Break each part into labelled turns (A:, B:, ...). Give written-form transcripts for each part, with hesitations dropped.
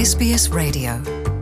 A: SBS Radio.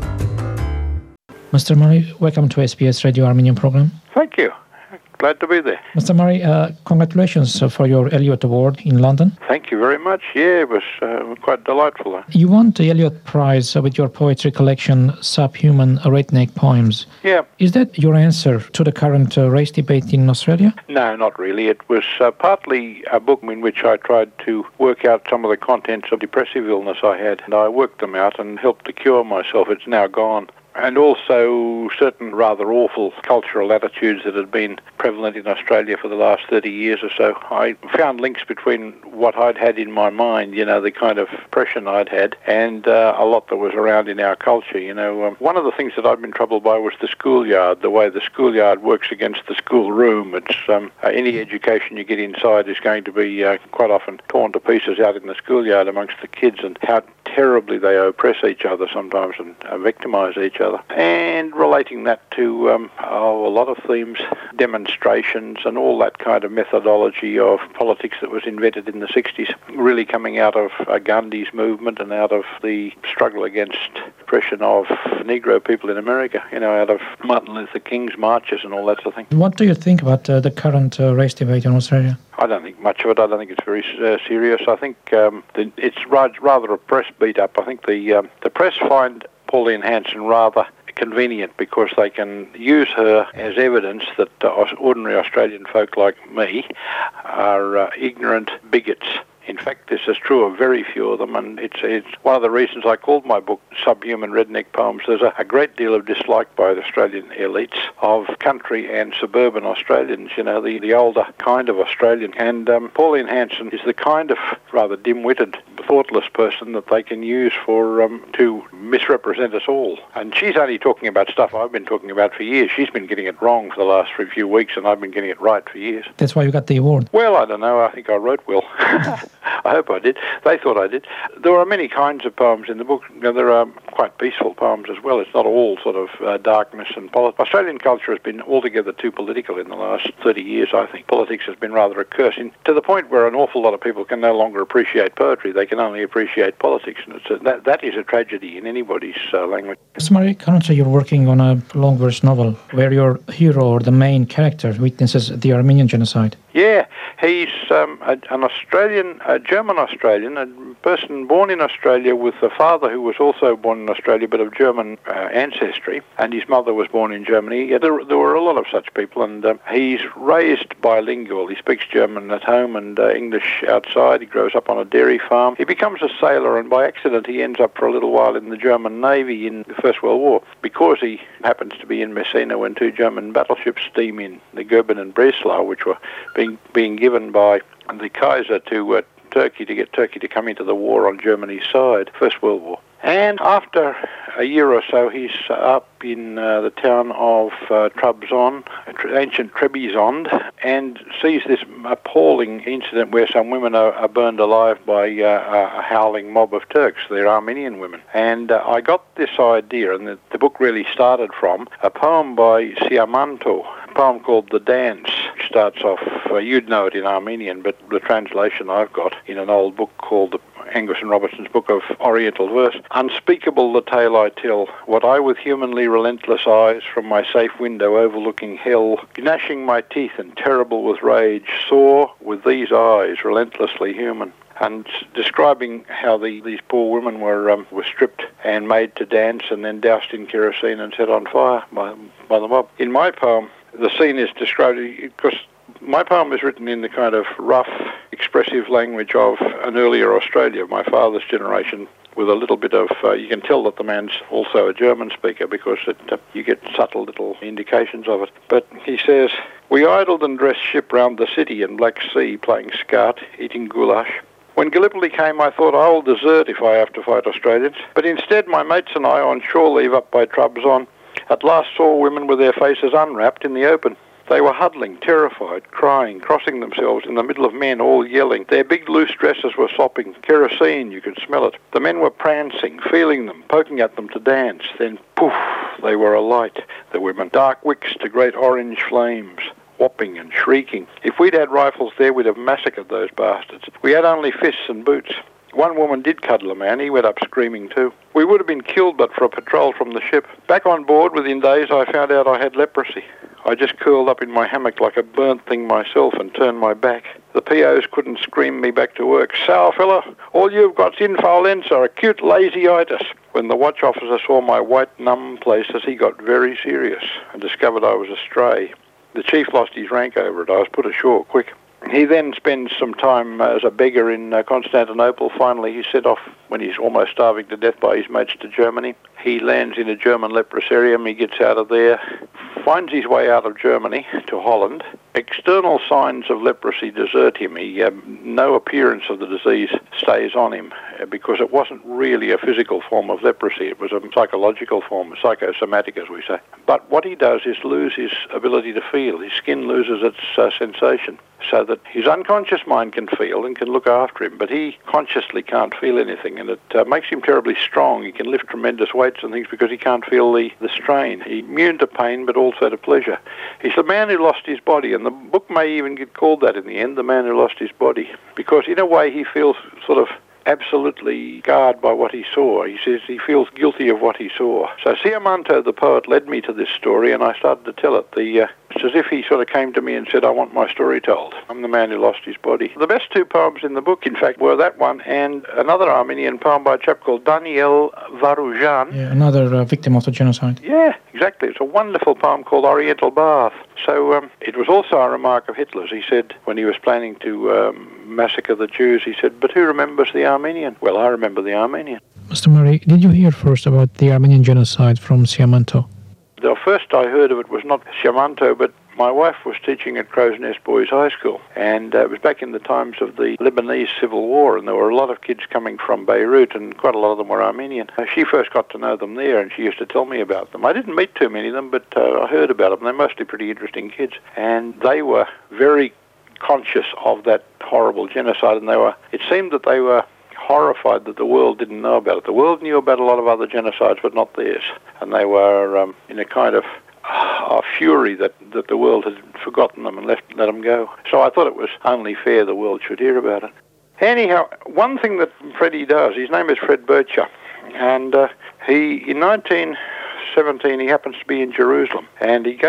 B: Mr. Murray, welcome to SBS Radio Armenian program.
C: Thank you. Glad to be there.
B: Mr. Murray, congratulations for your Eliot Award in London.
C: Thank you very much. Yeah, it was quite delightful.
B: You won the Eliot Prize with your poetry collection, Subhuman Redneck Poems.
C: Yeah.
B: Is that your answer to the current race debate in Australia?
C: No, not really. It was partly a book in which I tried to work out some of the contents of depressive illness I had, and I worked them out and helped to cure myself. It's now gone. And also certain rather awful cultural attitudes that had been prevalent in Australia for the last 30 years or so. I found links between what I'd had in my mind, the kind of oppression I'd had, and a lot that was around in our culture. One of the things that I'd been troubled by was the schoolyard, the way the schoolyard works against the schoolroom. It's any education you get inside is going to be quite often torn to pieces out in the schoolyard amongst the kids, and how terribly they oppress each other sometimes and victimise each other. And relating that to a lot of themes, demonstrations and all that kind of methodology of politics that was invented in the 60s, really coming out of Gandhi's movement and out of the struggle against oppression of Negro people in America, out of Martin Luther King's marches and all that sort of thing.
B: What do you think about the current race debate in Australia?
C: I don't think much of it. I don't think it's very serious. I think it's rather a press beat-up. I think the press find Pauline Hanson rather convenient because they can use her as evidence that ordinary Australian folk like me are ignorant bigots. In fact, this is true of very few of them, and it's one of the reasons I called my book Subhuman Redneck Poems. There's a great deal of dislike by the Australian elites of country and suburban Australians, the older kind of Australian. And Pauline Hanson is the kind of rather dim-witted, thoughtless person that they can use to misrepresent us all. And she's only talking about stuff I've been talking about for years. She's been getting it wrong for the last few weeks, and I've been getting it right for years.
B: That's why you got the award.
C: Well, I don't know. I think I wrote well. I hope I did. They thought I did. There are many kinds of poems in the book. There are quite peaceful poems as well. It's not all sort of darkness and politics. Australian culture has been altogether too political in the last 30 years, I think. Politics has been rather a curse, to the point where an awful lot of people can no longer appreciate poetry. They can only appreciate politics, and that is a tragedy in anybody's language.
B: Mr. Murray, currently you're working on a long verse novel where your hero or the main character witnesses the Armenian genocide.
C: Yeah, he's a German Australian, a person born in Australia with a father who was also born in Australia but of German ancestry, and his mother was born in Germany. Yeah, there were a lot of such people, and he's raised bilingual. He speaks German at home and English outside. He grows up on a dairy farm. He becomes a sailor, and by accident he ends up for a little while in the German Navy in the First World War because he happens to be in Messina when two German battleships steam in, the Goeben and Breslau, which were being given by the Kaiser to Turkey to get Turkey to come into the war on Germany's side, First World War. And after a year or so, he's up in the town of Trabzon, ancient Trebizond, and sees this appalling incident where some women are burned alive by a howling mob of Turks. They're Armenian women. And I got this idea, and the book really started from a poem by Siamanto, a poem called The Dance, which starts off, you'd know it in Armenian, but the translation I've got in an old book called Angus and Robertson's Book of Oriental Verse. Unspeakable the tale I tell, what I with humanly relentless eyes from my safe window overlooking hell, gnashing my teeth and terrible with rage, saw with these eyes relentlessly human. And describing how these poor women were stripped and made to dance and then doused in kerosene and set on fire by the mob. In my poem, the scene is described because my poem is written in the kind of rough, expressive language of an earlier Australia, my father's generation, with a little bit of, you can tell that the man's also a German speaker because you get subtle little indications of it. But he says, we idled and dressed ship round the city and Black Sea, playing skat, eating goulash. When Gallipoli came, I thought I will desert if I have to fight Australians. But instead, my mates and I, on shore leave up by Trabzon, at last saw women with their faces unwrapped in the open. They were huddling, terrified, crying, crossing themselves in the middle of men, all yelling. Their big loose dresses were sopping. Kerosene, you could smell it. The men were prancing, feeling them, poking at them to dance. Then, poof, they were alight, the women. Dark wicks to great orange flames. whopping and shrieking. If we'd had rifles there, we'd have massacred those bastards. We had only fists and boots. One woman did cuddle a man. He went up screaming too. We would have been killed but for a patrol from the ship. Back on board within days, I found out I had leprosy. I just curled up in my hammock like a burnt thing myself and turned my back. The POs couldn't scream me back to work. Sour fella, all you've got's influenza, acute lazy-itis. When the watch officer saw my white, numb places, he got very serious and discovered I was a stray. The chief lost his rank over it. I was put ashore quick. He then spends some time as a beggar in Constantinople. Finally, he set off when he's almost starving to death by his mates to Germany. He lands in a German leprosarium. He gets out of there, finds his way out of Germany to Holland. External signs of leprosy desert him. No appearance of the disease stays on him because it wasn't really a physical form of leprosy. It was a psychological form, psychosomatic, as we say. But what he does is lose his ability to feel. His skin loses its sensation, so that his unconscious mind can feel and can look after him, but he consciously can't feel anything, and it makes him terribly strong. He can lift tremendous weights and things because he can't feel the strain. He's immune to pain, but also to pleasure. He's the man who lost his body, and the book may even get called that in the end, The Man Who Lost His Body, because in a way he feels sort of absolutely scarred by what he saw. He says he feels guilty of what he saw. So Siamanto, the poet, led me to this story, and I started to tell it. It's as if he sort of came to me and said, I want my story told. I'm the man who lost his body. The best two poems in the book, in fact, were that one and another Armenian poem by a chap called Daniel Varujan.
B: Yeah, another victim of the genocide.
C: Yeah, exactly. It's a wonderful poem called Oriental Bath. So it was also a remark of Hitler's. He said, when he was planning to massacre the Jews, he said, but who remembers the Armenian? Well, I remember the Armenian.
B: Mr. Murray, did you hear first about the Armenian genocide from Siamanto?
C: The first I heard of it was not Siamanto, but my wife was teaching at Crow's Nest Boys High School, and it was back in the times of the Lebanese Civil War, and there were a lot of kids coming from Beirut, and quite a lot of them were Armenian. She first got to know them there, and she used to tell me about them. I didn't meet too many of them, but I heard about them. They're mostly pretty interesting kids, and they were very conscious of that horrible genocide, and it seemed that they were horrified that the world didn't know about it. The world knew about a lot of other genocides, but not theirs, and they were in a kind of fury that the world had forgotten them and let them go. So I thought it was only fair the world should hear about it. Anyhow, one thing that Freddie does, his name is Fred Bircher, and in 1917 he happens to be in Jerusalem, and he's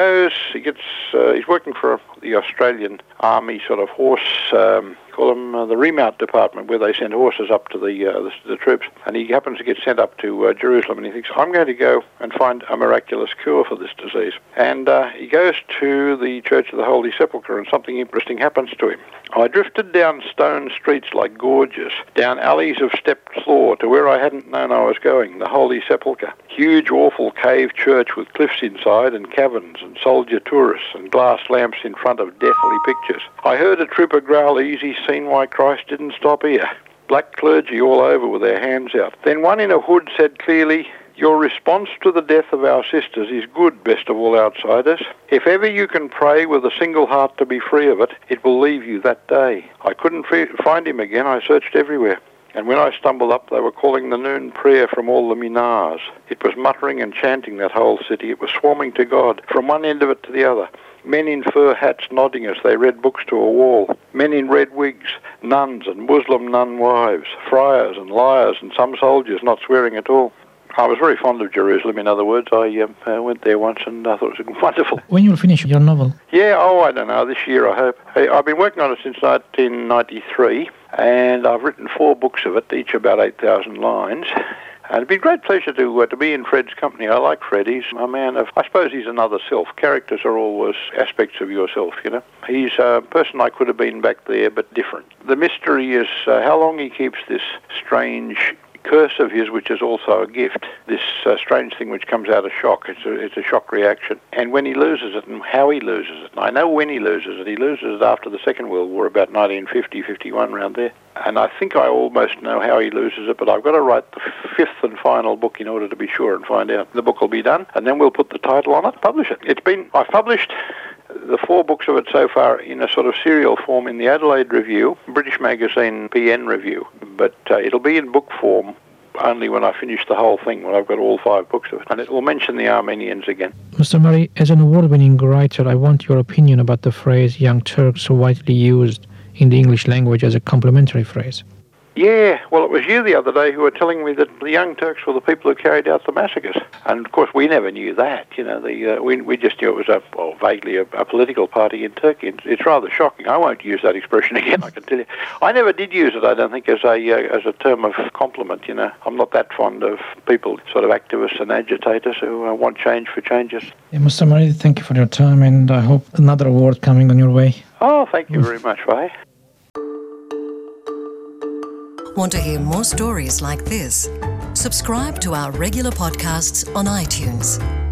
C: working for the Australian Army sort of horse, call them the remount department, where they send horses up to the troops, and he happens to get sent up to Jerusalem, and he thinks, I'm going to go and find a miraculous cure for this disease. And he goes to the Church of the Holy Sepulchre, and something interesting happens to him. I drifted down stone streets like gorges, down alleys of stepped floor to where I hadn't known I was going, the Holy Sepulchre. Huge, awful cave church with cliffs inside and caverns and soldier tourists and glass lamps in front of deathly pictures. I heard a trooper growl, easy, seen why Christ didn't stop here. Black clergy all over with their hands out. Then one in a hood said clearly, your response to the death of our sisters is good, best of all outsiders. If ever you can pray with a single heart to be free of it, it will leave you that day. I couldn't find him again. I searched everywhere. And when I stumbled up, they were calling the noon prayer from all the minars. It was muttering and chanting, that whole city. It was swarming to God, from one end of it to the other. Men in fur hats nodding as they read books to a wall. Men in red wigs, nuns and Muslim nun wives, friars and liars, and some soldiers not swearing at all. I was very fond of Jerusalem, in other words. I went there once and I thought it was wonderful.
B: When you'll finish your novel?
C: Yeah, I don't know, this year I hope. I've been working on it since 1993, and I've written 4 books of it, each about 8,000 lines. And it'd be a great pleasure to be in Fred's company. I like Fred. He's a man of, I suppose he's another self. Characters are always aspects of yourself, you know. He's a person I could have been back there, but different. The mystery is how long he keeps this strange curse of his, which is also a gift, this strange thing which comes out of shock. It's a shock reaction. And when he loses it and how he loses it. And I know when he loses it. He loses it after the Second World War, about 1950, 51, around there. And I think I almost know how he loses it, but I've got to write the 5th and final book in order to be sure and find out. The book will be done, and then we'll put the title on it, publish it. I've published the 4 books of it so far in a sort of serial form in the Adelaide Review, British Magazine PN Review, but it'll be in book form only when I finish the whole thing, when I've got all 5 books of it. And it will mention the Armenians again.
B: Mr. Murray, as an award-winning writer, I want your opinion about the phrase Young Turks, so widely used in the English language as a complimentary phrase.
C: Yeah, well, it was you the other day who were telling me that the Young Turks were the people who carried out the massacres. And, of course, we never knew that. You know, we just knew it was vaguely a political party in Turkey. It's rather shocking. I won't use that expression again, I can tell you. I never did use it, I don't think, as a term of compliment, you know. I'm not that fond of people, sort of activists and agitators who want change for changes.
B: Yeah, Mr. Maridi, thank you for your time, and I hope another award coming on your way.
C: Oh, thank you very much, Faye.
A: Want to hear more stories like this? Subscribe to our regular podcasts on iTunes.